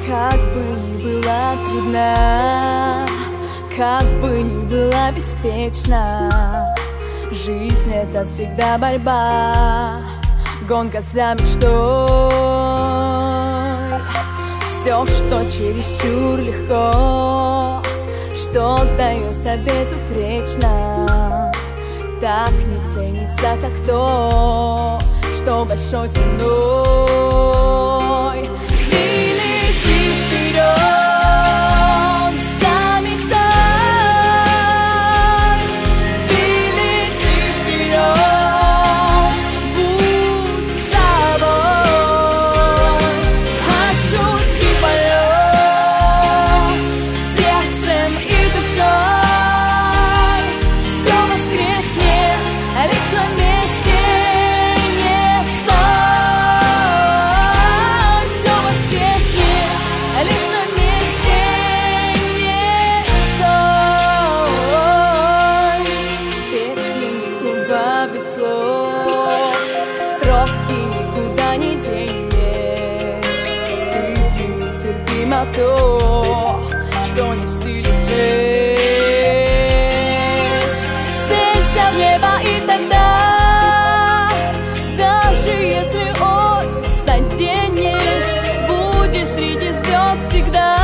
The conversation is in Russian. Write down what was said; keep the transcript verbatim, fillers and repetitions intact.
Как бы ни была трудна, как бы ни была беспечна, жизнь — это всегда борьба, гонка за мечтой. Все, что чересчур легко, что дается безупречно, так не ценится, как то, что большой ценой. Ты лети вперед за мечтой, ты лети вперед, будь собой, ощути полет сердцем и душой. Все воскреснет лишь на месте не стой. Все воскреснет лишь на месте не стой. С песней не убавить слов, строки никуда не денешь. Ты прими терпимо то, что не в силе сжечь. Целься в небо, и тогда, даже если ось заденешь, будешь среди звезд всегда.